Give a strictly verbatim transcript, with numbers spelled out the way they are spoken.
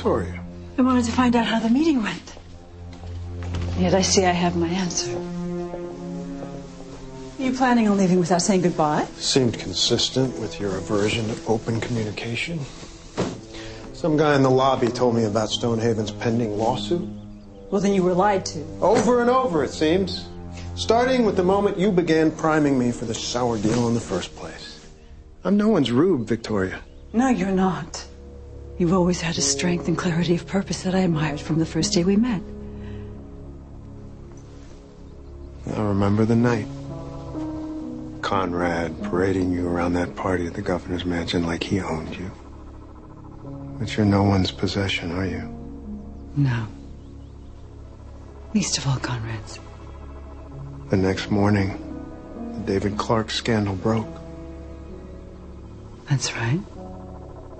Victoria? I wanted to find out how the meeting went. Yet I see I have my answer. Are you planning on leaving without saying goodbye? Seemed consistent with your aversion to open communication. Some guy in the lobby told me about Stonehaven's pending lawsuit. Well, then you were lied to. Over and over, it seems. Starting with the moment you began priming me for the sour deal in the first place. I'm no one's rube, Victoria. No, you're not. You've always had a strength and clarity of purpose that I admired from the first day we met. I remember the night. Conrad parading you around that party at the governor's mansion like he owned you. But you're no one's possession, are you? No. Least of all Conrad's. The next morning, the David Clark scandal broke. That's right.